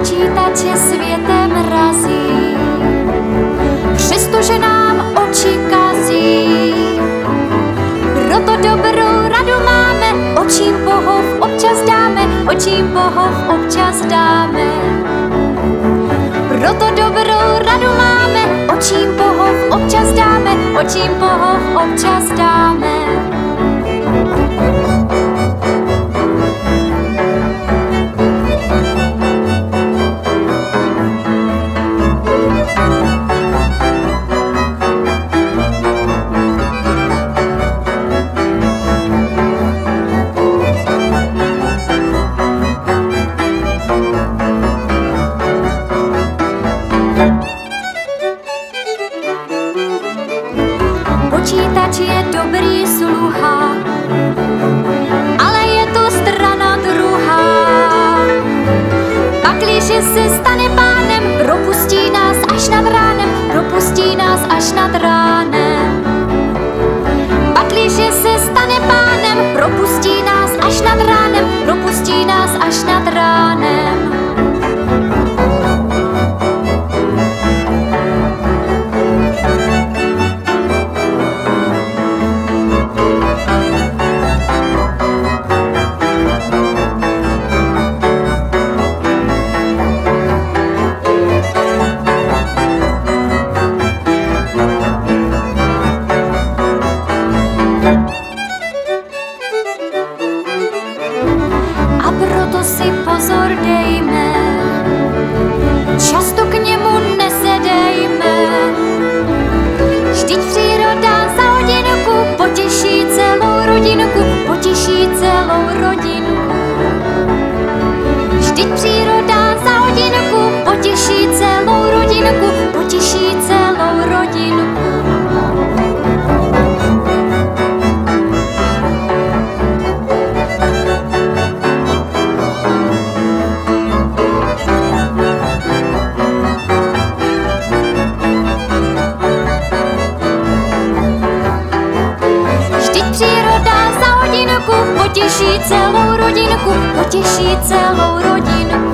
počítače světem razí, přestože nám oči kazí. Proto dobrou radu máme, očím pohov občas dáme, očím pohov občas dáme. Proto dobrou radu máme, očím pohov občas dáme, očím pohov občas dáme. Počítač je dobrý sluha, ale je to strana druhá. Pakliže se stane pánem, propustí nás až nad ránem, propustí nás až nad ránem. Pakliže se stane pánem, propustí nás až nad ránem, propustí nás až nad ránem. Proto si pozor dejme, často k němu nesedejme. Vždyť příroda za hodinku potěší celou rodinku, potěší celou rodinku. Vždyť příroda za hodinku potěší celou rodinku, potěší celou rodinku. Příroda za hodinku potěší celou rodinku, potěší celou rodinu.